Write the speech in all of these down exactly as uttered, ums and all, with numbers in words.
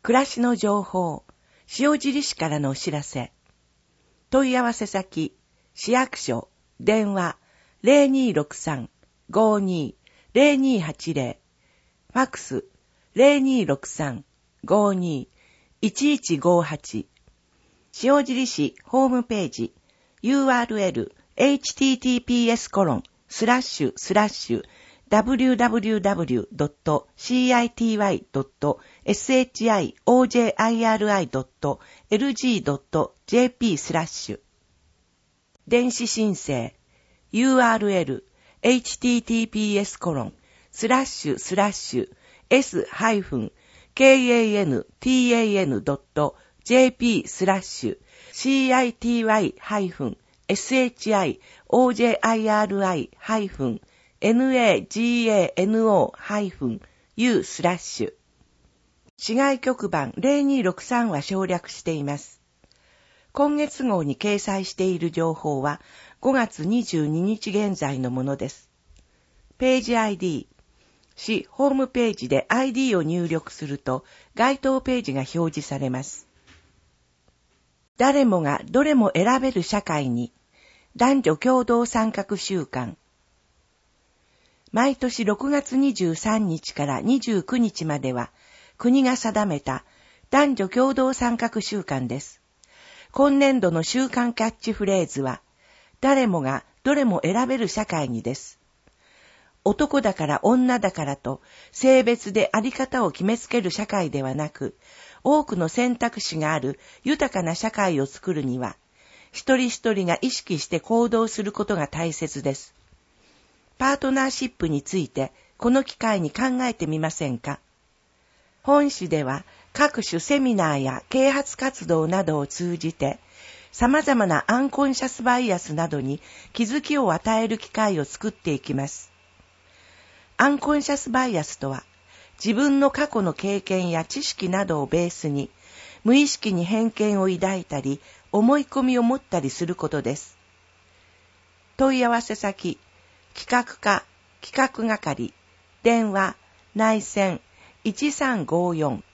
暮らしの情報、塩尻市からのお知らせ。問い合わせ先、市役所、電話 ゼロにーろくさん ごーにー ゼロにーはちゼロ、ファックス ゼロにーろくさん ごーにー いちいちごーはち、塩尻市ホームページ ユーアールエル エイチティーティーピーエス コロンスラッシュスラッシュ ダブリューダブリューダブリュー ドット シーアイティーワイ ドット エスエイチアイオージェーアイアールアイ ドット エルジー ドット ジェーピー スラッシュ電子申請 ユーアールエル エイチティーティーピーエス コロンスラッシュスラッシュ エス ハイフン ケーエーエヌティーエーエヌ ドット ジェーピー スラッシュ シーアイティーワイ ハイフン エスエイチアイオージェーアイアールアイ ハイフン エヌエージーエーエヌオー ハイフン ユー スラッシュ市外局番ゼロにーろくさんは省略しています。今月号に掲載している情報はごがつにじゅうににち現在のものです。ページ アイディー、市ホームページで アイディー を入力すると該当ページが表示されます。誰もがどれも選べる社会に男女共同参画週間。毎年ろくがつにじゅうさんにちからにじゅうくにちまでは国が定めた男女共同参画週間です。今年度の週間キャッチフレーズは、誰もがどれも選べる社会にです。男だから女だからと性別であり方を決めつける社会ではなく、多くの選択肢がある豊かな社会を作るには、一人一人が意識して行動することが大切です。パートナーシップについてこの機会に考えてみませんか？本誌では各種セミナーや啓発活動などを通じて様々なアンコンシャスバイアスなどに気づきを与える機会を作っていきます。アンコンシャスバイアスとは自分の過去の経験や知識などをベースに無意識に偏見を抱いたり思い込みを持ったりすることです。問い合わせ先企画課企画係電話内線いちさんごよん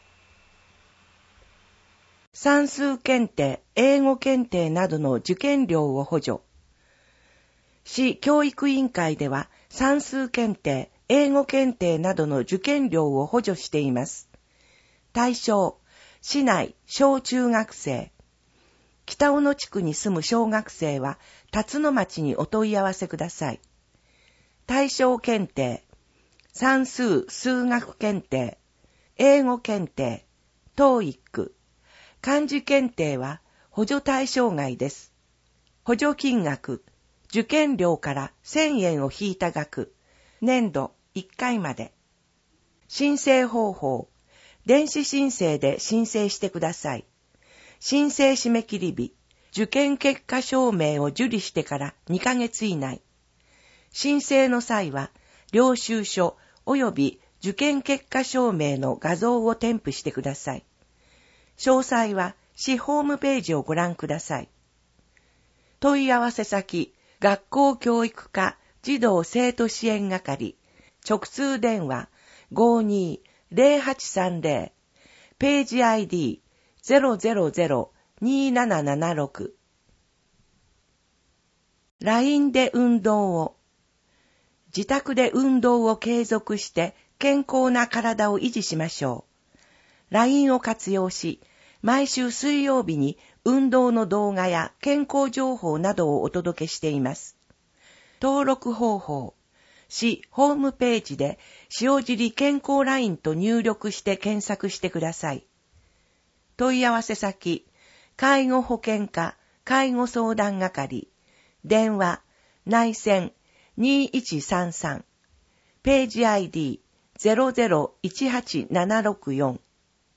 算数検定、英語検定などの受験料を補助。市教育委員会では算数検定、英語検定などの受験料を補助しています。対象、市内小中学生。北小野地区に住む小学生は辰野町にお問い合わせください。対象検定、算数・数学検定、英語検定、トーイック、漢字検定は補助対象外です。補助金額、受験料からせんえんを引いた額、年度いっかいまで。申請方法、電子申請で申請してください。申請締め切り日、受験結果証明を受理してからにかげつ以内。申請の際は、領収書及び受験結果証明の画像を添付してください。詳細は市ホームページをご覧ください。問い合わせ先、学校教育課児童生徒支援係、直通電話 ごーにー ゼロはちさんゼロ、ページ アイディー ゼロゼロゼロ にーななななろく。ライン で運動を。自宅で運動を継続して健康な体を維持しましょう。ライン を活用し、毎週水曜日に運動の動画や健康情報などをお届けしています。登録方法、市ホームページで塩尻健康ラインと入力して検索してください。問い合わせ先、介護保険課介護相談係、電話、内線にいちさんさん、ページ アイディー ゼロゼロいちはちななろくよん。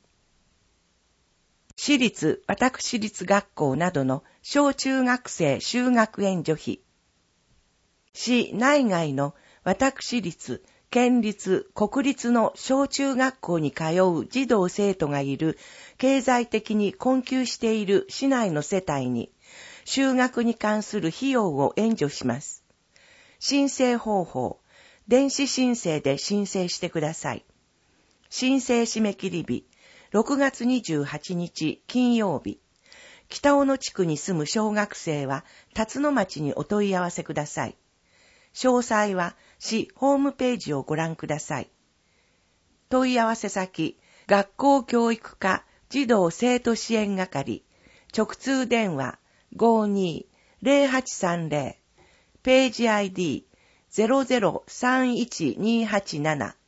私立、私立学校などの小中学生就学援助費。市内外の私立、県立、国立の小中学校に通う児童生徒がいる経済的に困窮している市内の世帯に就学に関する費用を援助します。申請方法、電子申請で申請してください。申請締め切り日、 ろくがつにじゅうはちにち金曜日、北小野地区に住む小学生は辰野町にお問い合わせください。詳細は市ホームページをご覧ください。問い合わせ先、学校教育課児童生徒支援係、直通電話 ごーにーぜろはちさんぜろ、ページ アイディーゼロゼロさんいちにはちなな。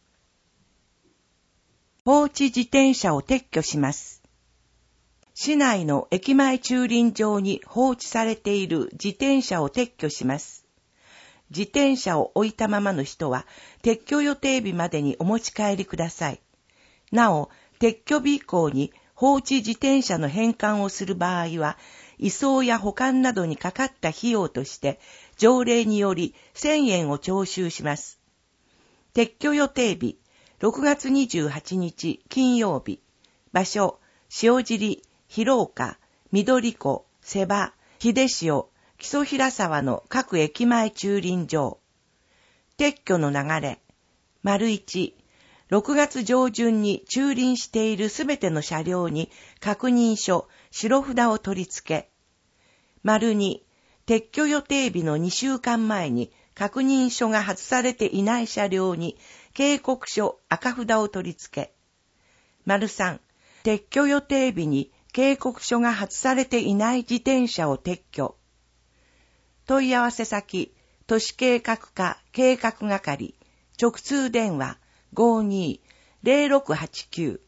放置自転車を撤去します。市内の駅前駐輪場に放置されている自転車を撤去します。自転車を置いたままの人は撤去予定日までにお持ち帰りください。なお、撤去日以降に放置自転車の返還をする場合は、移送や保管などにかかった費用として、条例によりせんえんを徴収します。撤去予定日、ろくがつにじゅうはちにち金曜日。場所、塩尻、広岡、緑湖、瀬場、秀潮、木曽平沢の各駅前駐輪場。撤去の流れ。丸一、ろくがつ上旬に駐輪しているすべての車両に確認書、白札を取り付け。丸二、撤去予定日のにしゅうかんまえに確認書が外されていない車両に警告書、赤札を取り付け。丸三、撤去予定日に警告書が外されていない自転車を撤去。問い合わせ先、都市計画課計画係、直通電話 ごーにーぜろろくはちきゅう。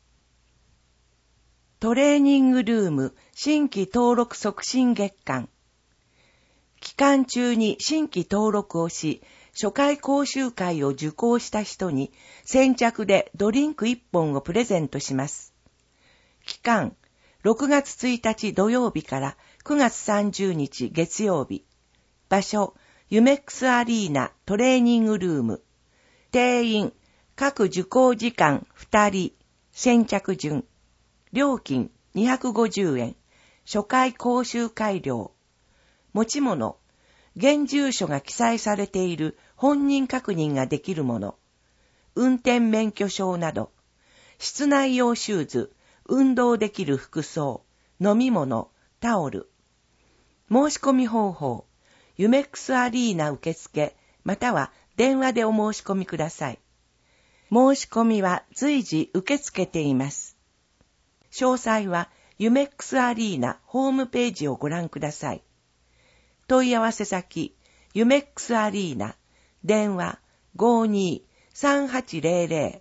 トレーニングルーム新規登録促進月間。期間中に新規登録をし、初回講習会を受講した人に先着でドリンクいっぽんをプレゼントします。期間、ろくがつついたち土曜日からくがつさんじゅうにち月曜日。場所、ユメックスアリーナトレーニングルーム。定員、各受講時間ふたり、先着順。料金にひゃくごじゅうえん。初回講習会料。持ち物、現住所が記載されている本人確認ができるもの。運転免許証など。室内用シューズ、運動できる服装、飲み物、タオル。申し込み方法、ユメックスアリーナ受付、または電話でお申し込みください。申し込みは随時受け付けています。詳細はユメックスアリーナホームページをご覧ください。問い合わせ先、ユメックスアリーナ、電話 ごーにーさんはちぜろぜろ。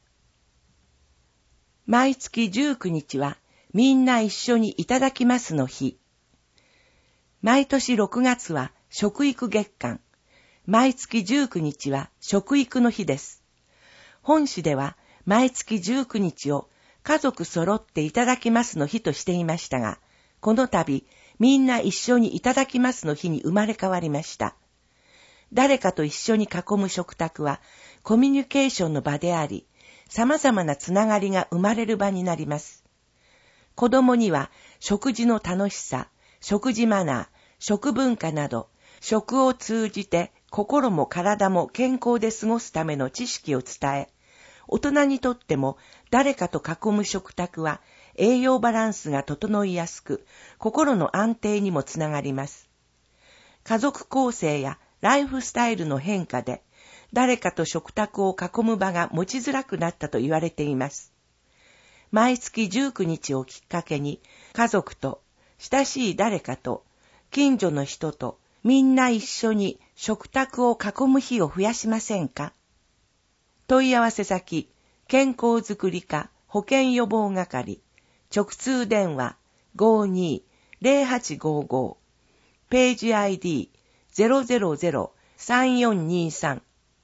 毎月じゅうくにちはみんな一緒にいただきますの日。毎年ろくがつは食育月間。毎月じゅうくにちは食育の日です。本市では毎月じゅうくにちを家族揃っていただきますの日としていましたが、この度みんな一緒にいただきますの日に生まれ変わりました。誰かと一緒に囲む食卓はコミュニケーションの場であり、様々なつながりが生まれる場になります。子供には食事の楽しさ、食事マナー、食文化など、食を通じて心も体も健康で過ごすための知識を伝え、大人にとっても誰かと囲む食卓は栄養バランスが整いやすく、心の安定にもつながります。家族構成やライフスタイルの変化で、誰かと食卓を囲む場が持ちづらくなったと言われています。毎月じゅうくにちをきっかけに、家族と、親しい誰かと、近所の人と、みんな一緒に食卓を囲む日を増やしませんか？問い合わせ先、健康づくり課保健予防係、直通電話 ごーにーぜろはちごーごー、ページ アイディーゼロゼロゼロさんよんにさん。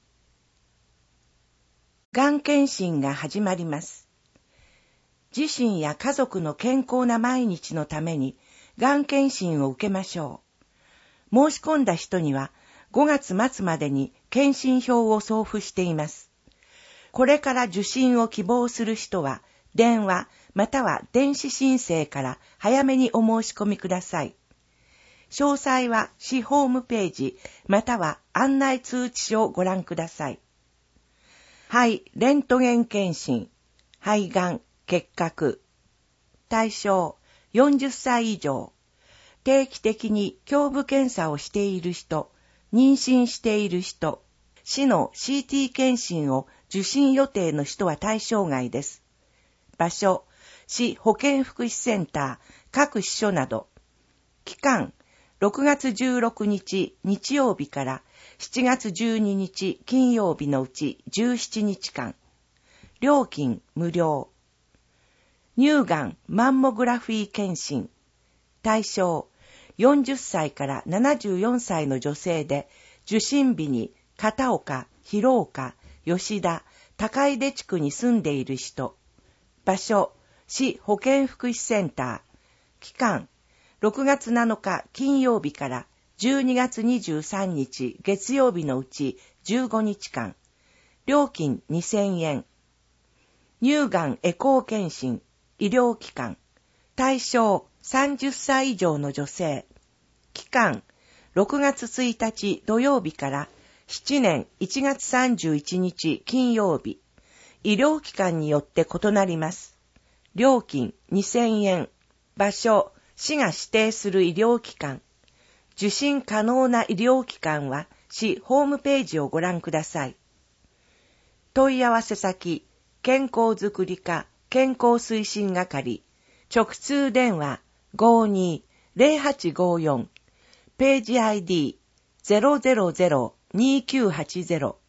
がん検診が始まります。自身や家族の健康な毎日のためにがん検診を受けましょう。申し込んだ人にはごがつまつまでに検診票を送付しています。これから受診を希望する人は電話または電子申請から早めにお申し込みください。詳細は市ホームページまたは案内通知書をご覧ください。肺レントゲン検診、肺がん、 結核。対象、よんじゅっさい以上。定期的に胸部検査をしている人、妊娠している人、市の シーティー 検診を受診予定の人は対象外です。場所、市保健福祉センター、各支所など。期間、ろくがつじゅうろくにち日曜日からしちがつじゅうににち金曜日のうちじゅうしちにちかん。料金無料。乳がんマンモグラフィー検診。対象、よんじゅっさいからななじゅうよんさいの女性で、受診日に片岡、広岡、吉田、高出地区に住んでいる人。場所、市保健福祉センター。期間、ろくがつなのか金曜日からじゅうにがつにじゅうさんにち月曜日のうちじゅうごにちかん。料金にせんえん。乳がんエコー検診、医療機関。対象、さんじゅっさい以上の女性。期間、ろくがつついたち土曜日からしちねんいちがつさんじゅういちにち金曜日。医療機関によって異なります。料金にせんえん。場所、市が指定する医療機関。受診可能な医療機関は市ホームページをご覧ください。問い合わせ先、健康づくり課健康推進係、直通電話 ごーにーぜろはちごーよん、ページ アイディー ゼロゼロゼロにきゅうはちゼロ。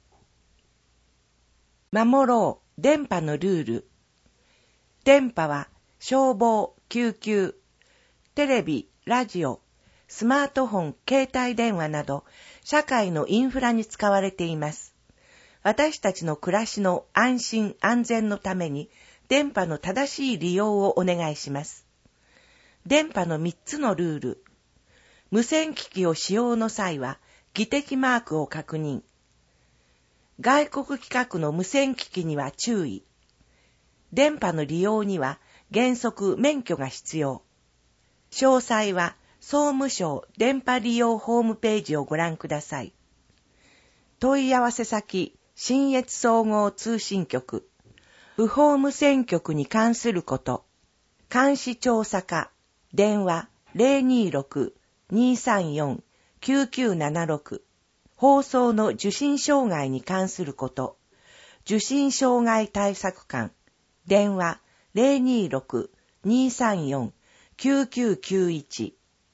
守ろう電波のルール。電波は消防、救急、テレビ、ラジオ、スマートフォン、携帯電話など社会のインフラに使われています。私たちの暮らしの安心安全のために電波の正しい利用をお願いします。電波のみっつのルール。無線機器を使用の際は技的マークを確認。外国規格の無線機器には注意。電波の利用には原則免許が必要。詳細は総務省電波利用ホームページをご覧ください。問い合わせ先、信越総合通信局、不法無線局に関すること、監視調査課、電話 ゼロにーろく にーさんよん きゅうきゅうななろく、放送の受信障害に関すること、受信障害対策官、電話 ゼロにーろく にーさんよん きゅうきゅうきゅういち。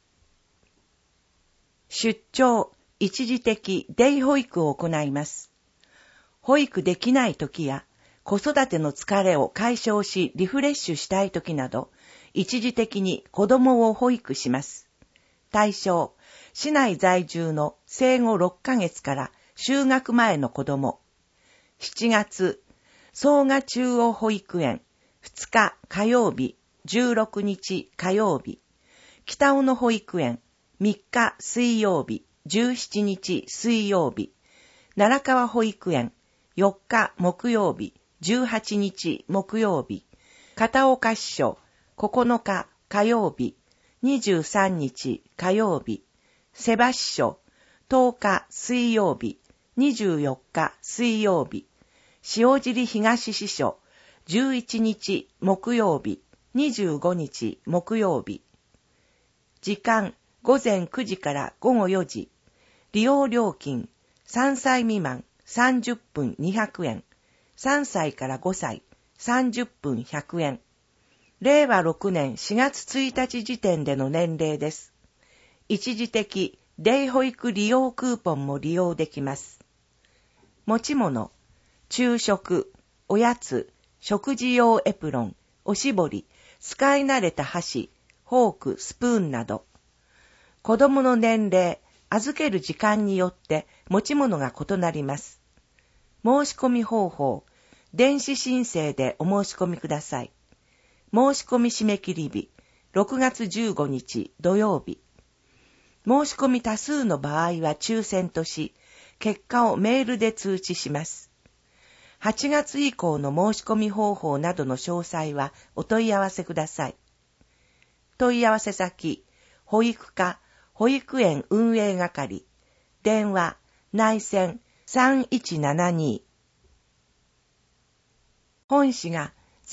出張、一時的デイ保育を行います。保育できないときや、子育ての疲れを解消しリフレッシュしたいときなど、一時的に子供を保育します。対象、市内在住の生後ろっかげつから就学前の子供。しちがつ、総賀中央保育園、ふつか火曜日、じゅうろくにち火曜日。北尾野保育園、みっか水曜日、じゅうしちにち水曜日。奈良川保育園、よっか木曜日、じゅうはちにち木曜日。片岡支所、ここのか火曜日、にじゅうさんにち火曜日。瀬場支所、とおか水曜日、にじゅうよっか水曜日。塩尻東支所、じゅういちにち木曜日、にじゅうごにち木曜日。時間、ごぜんくじからごごよじ。利用料金、さんさい未満さんじゅっぷんにひゃくえん。さんさいからごさいさんじゅっぷんひゃくえん。れいわろくねんしがつついたち時点での年齢です。一時的デイ保育利用クーポンも利用できます。持ち物、昼食、おやつ、食事用エプロン、おしぼり、使い慣れた箸、フォーク、スプーンなど。子供の年齢、預ける時間によって持ち物が異なります。申し込み方法、電子申請でお申し込みください。申し込み締め切り日、ろくがつじゅうごにち土曜日。申し込み多数の場合は抽選とし、結果をメールで通知します。はちがつ以降の申し込み方法などの詳細はお問い合わせください。問い合わせ先、保育課、保育園運営係、電話、内線さんいちななに。本市が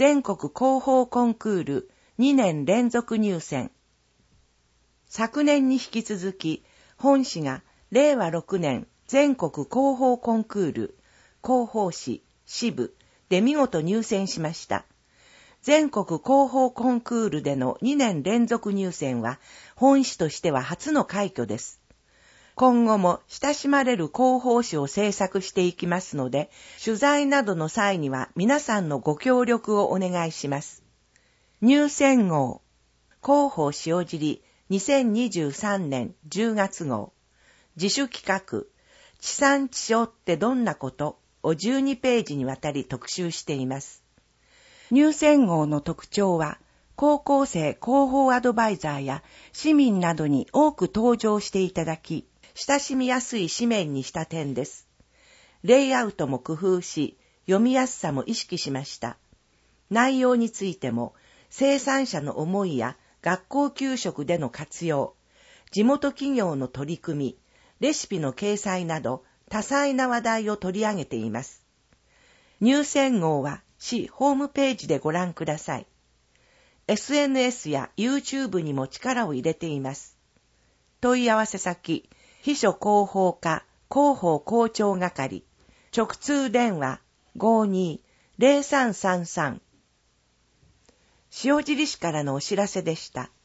全国広報コンクールにねん連続入選。昨年に引き続き、本市がれいわろくねん全国広報コンクール広報誌支部で見事入選しました。全国広報コンクールでのにねん連続入選は、本市としては初の快挙です。今後も親しまれる広報誌を制作していきますので、取材などの際には皆さんのご協力をお願いします。入選号、広報塩尻にせんにじゅうさんねんじゅうがつ号、自主企画、地産地消ってどんなことをじゅうにページにわたり特集しています。入選号の特徴は、高校生広報アドバイザーや市民などに多く登場していただき、親しみやすい紙面にした点です。レイアウトも工夫し、読みやすさも意識しました。内容についても、生産者の思いや学校給食での活用、地元企業の取り組み、レシピの掲載など多彩な話題を取り上げています。入選号は市ホームページでご覧ください。エスエヌエス や YouTube にも力を入れています。問い合わせ先、秘書広報課広報校長係、直通電話 ごじゅうに ゼロさんさんさん。塩尻市からのお知らせでした。